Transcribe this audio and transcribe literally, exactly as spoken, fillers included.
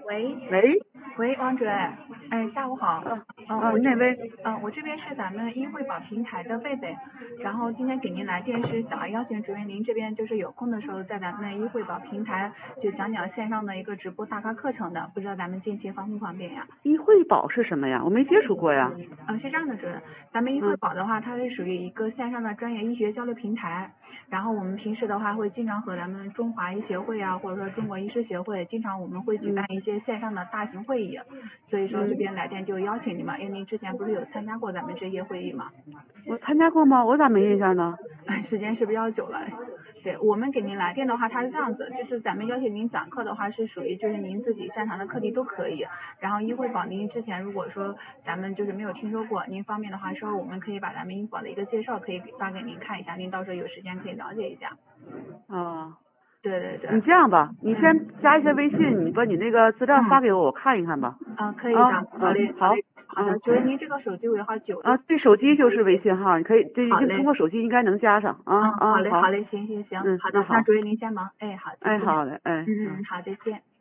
喂喂， 喂，王主任，哎，下午好。 啊嗯、 啊， 我这哪位？ 嗯、我这边是咱们医惠宝平台的贝贝，然后今天给您来电是想要邀请主任您这边就是有空的时候在咱们医惠宝平台就讲讲线上的一个直播大咖课程的，不知道咱们近期方不方便呀？ 医惠宝是什么呀？我没接触过呀。 嗯，是这样的，主任，咱们医惠嗯宝的话，它是属于一个线上的专业医学交流平台。然后我们平时的话，会经常和咱们中华医协会啊，或者说中国医师协会，经常我们会举办一些线上的大型会议。所以说这嗯， 边来电就邀请您嘛，因为您之前不是有参加过咱们这些会议嘛？ 我参加过吗？我咋没印象呢？ 时间是比较久了。对，我们给您来电的话，它是这样子，就是咱们邀请您讲课的话，是属于就是您自己擅长的课题都可以。然后医惠宝您之前如果说咱们就是没有听说过，您方便的话，说我们可以把咱们医保的一个介绍可以发给您看一下，您到时候有时间可以了解一下。 啊， 对对对。 你这样吧，你先加一下微信，你把你那个资料发给我，我看一看吧。 啊，可以的。 啊， 好嘞， 嗯，好， 好嘞，好的。 嗯主任，您这个手机尾号九啊，对，手机就是微信号，你可以，这已好嘞。 经通过手机应该能加上啊嗯，好啊， 嘞，好好， 嘞，行行行， 嗯， 好的，那那好， 主任您先忙。哎，好，再哎， 见。 好的，哎， 嗯嗯，好，再见。